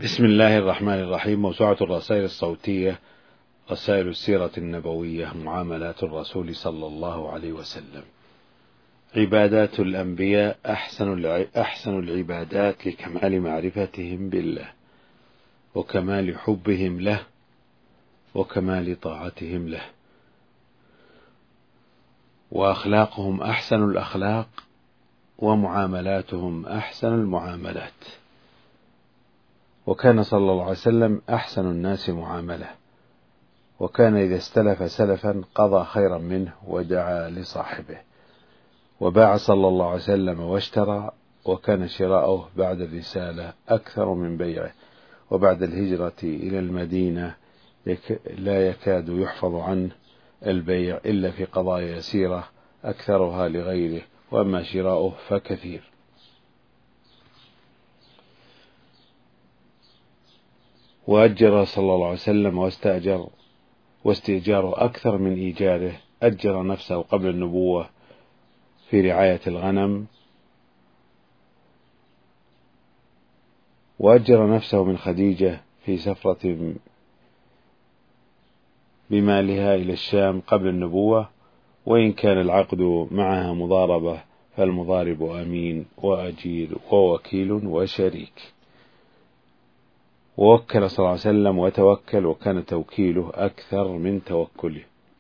بسم الله الرحمن الرحيم. موسوعة الرسائل الصوتية، رسائل السيرة النبوية، معاملات الرسول صلى الله عليه وسلم. عبادات الأنبياء أحسن العبادات لكمال معرفتهم بالله، وكمال حبهم له، وكمال طاعتهم له. وأخلاقهم أحسن الأخلاق، ومعاملاتهم أحسن المعاملات. وكان صلى الله عليه وسلم أحسن الناس معاملة، وكان إذا استلف سلفا قضى خيرا منه ودعا لصاحبه، وباع صلى الله عليه وسلم واشترى، وكان شراؤه بعد الرسالة أكثر من بيعه، وبعد الهجرة إلى المدينة لا يكاد يحفظ عنه البيع إلا في قضايا يسيرة أكثرها لغيره، وأما شراؤه فكثير. وأجر صلى الله عليه وسلم واستئجاره أكثر من إيجاره. أجر نفسه قبل النبوة في رعاية الغنم، وأجر نفسه من خديجة في سفرة بمالها إلى الشام قبل النبوة، وإن كان العقد معها مضاربة فالمضارب أمين وأجير ووكيل وشريك. ووكل صلى الله عليه وسلم وتوكل، وكان توكيله أكثر من توكله.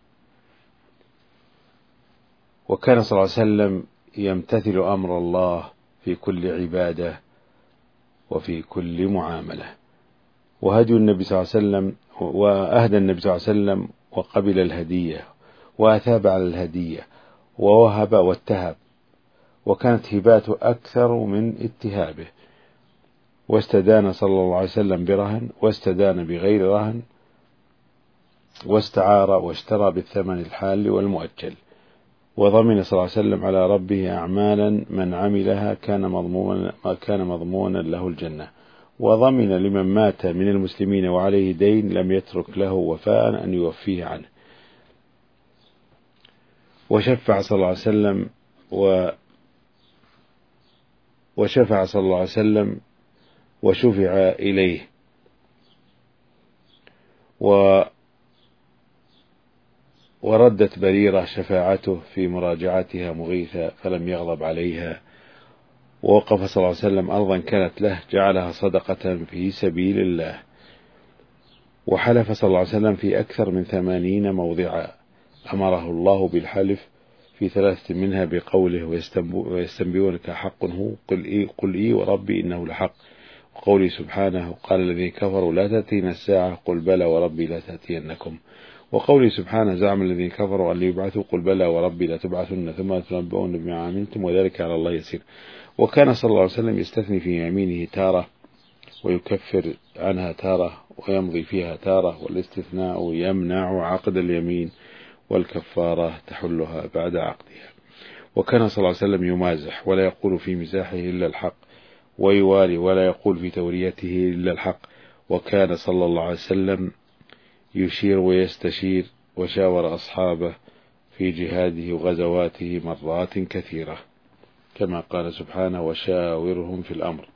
وكان صلى الله عليه وسلم يمتثل أمر الله في كل عبادة وفي كل معاملة. وأهدى النبي صلى الله عليه وسلم وقبل الهدية، وأثاب على الهدية، ووهب واتهب، وكانت هباته أكثر من اتهابه. واستدان صلى الله عليه وسلم برهن، واستدان بغير رهن، واستعار واشترى بالثمن الحال والمؤجل. وضمن صلى الله عليه وسلم على ربه أعمالا من عملها كان مضمونا له الجنة. وضمن لمن مات من المسلمين وعليه دين لم يترك له وفاء أن يوفيه عنه. وشفع صلى الله عليه وسلم وشفع إليه. وردت بريرة شفاعته في مراجعتها مغيثة فلم يغضب عليها. ووقف صلى الله عليه وسلم أرضا كانت له جعلها صدقة في سبيل الله. وحلف صلى الله عليه وسلم في أكثر من 80 موضعا، أمره الله بالحلف في 3 منها بقوله ويستنبئونك حق هو قل إي وربي إنه لحق. وقوله سبحانه قال الذين كفروا لا تأتينا الساعة قل بلى وربي لا تأتينكم. وقوله سبحانه زعم الذين كفروا أن يبعثوا قل بلى وربي لا تبعثن ثم تنبؤون بما عملتم وذلك على الله يسير. وكان صلى الله عليه وسلم يستثني في يمينه تارة ويكفر عنها تارة ويمضي فيها تارة، والاستثناء يمنع عقد اليمين، والكفارة تحلها بعد عقدها. وكان صلى الله عليه وسلم يمازح ولا يقول في مزاحه إلا الحق، ويوالي ولا يقول في توريته إلا الحق. وكان صلى الله عليه وسلم يشير ويستشير، وشاور أصحابه في جهاده وغزواته مرات كثيرة، كما قال سبحانه وشاورهم في الأمر.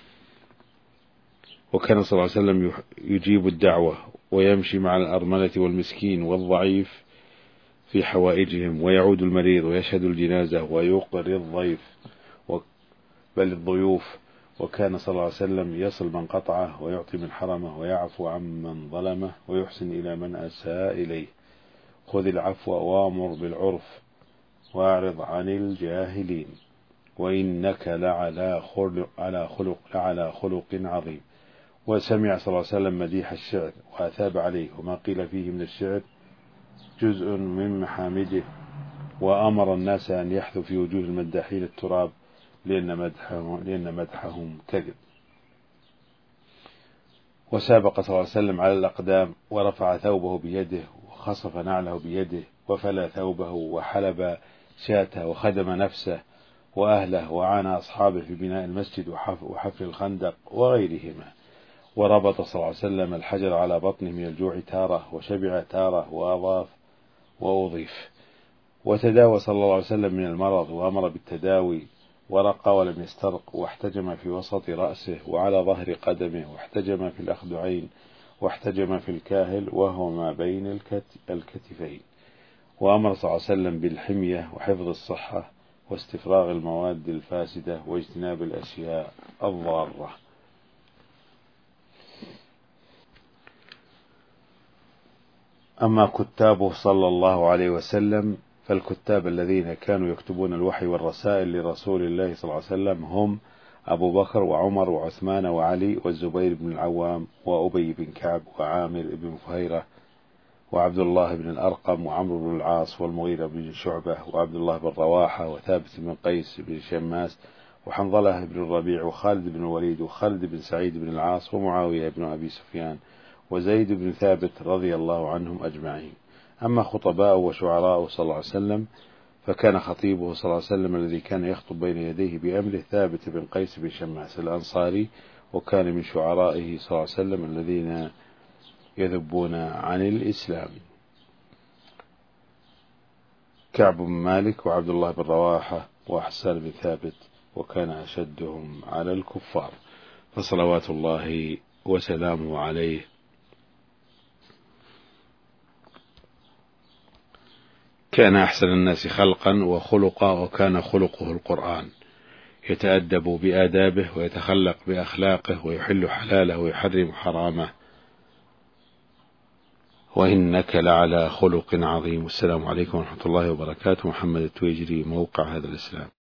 وكان صلى الله عليه وسلم يجيب الدعوة، ويمشي مع الأرملة والمسكين والضعيف في حوائجهم، ويعود المريض، ويشهد الجنازة، ويقري الضيوف. وكان صلى الله عليه وسلم يصل من قطعه، ويعطي من حرمه، ويعفو عمن ظلمه، ويحسن إلى من أساء إليه. خذ العفو وامر بالعرف واعرض عن الجاهلين، وإنك لعلى خلق عظيم. وسمع صلى الله عليه وسلم مديح الشعر وأثاب عليه، وما قيل فيه من الشعر جزء من محامده. وأمر الناس أن يحذوا في وجوه المداحين التراب لأن مدحهم كذب. وسابق صلى الله عليه وسلم على الأقدام، ورفع ثوبه بيده، وخصف نعله بيده، وفلى ثوبه، وحلب شاته، وخدم نفسه وأهله، وعانى أصحابه في بناء المسجد وحفر الخندق وغيرهما. وربط صلى الله عليه وسلم الحجر على بطنه من الجوع تارة، وشبع تارة، وأضاف وأضيف. وتداوى صلى الله عليه وسلم من المرض، وأمر بالتداوي، ورقى ولم يسترق، واحتجم في وسط رأسه وعلى ظهر قدمه، واحتجم في الأخدعين، واحتجم في الكاهل وهو ما بين الكتفين. وأمر صلى الله عليه وسلم بالحمية وحفظ الصحة واستفراغ المواد الفاسدة واجتناب الأشياء الضارة. أما كتابه صلى الله عليه وسلم فالكتاب الذين كانوا يكتبون الوحي والرسائل لرسول الله صلى الله عليه وسلم هم أبو بكر وعمر وعثمان وعلي والزبير بن العوام وأبي بن كعب وعامر بن فهيرة وعبد الله بن الأرقم وعمرو بن العاص والمغيرة بن شعبة وعبد الله بن رواحة وثابت بن قيس بن شماس وحنظلة بن الربيع وخالد بن الوليد وخالد بن سعيد بن العاص ومعاوية بن أبي سفيان وزيد بن ثابت رضي الله عنهم أجمعين. أما خطباء وشعراء صلى الله عليه وسلم فكان خطيبه صلى الله عليه وسلم الذي كان يخطب بين يديه بأمره ثابت بن قيس بن شماس الأنصاري، وكان من شعرائه صلى الله عليه وسلم الذين يذبون عن الإسلام كعب بن مالك وعبد الله بن رواحة وحسان بن ثابت، وكان أشدهم على الكفار، فصلوات الله وسلامه عليه. كان أحسن الناس خلقا وخلقا، وكان خلقه القرآن، يتأدب بآدابه ويتخلق بأخلاقه ويحل حلاله ويحرم حرامه، وإنك لعلى خلق عظيم. والسلام عليكم ورحمة الله وبركاته. محمد التويجري، موقع هذا الإسلام.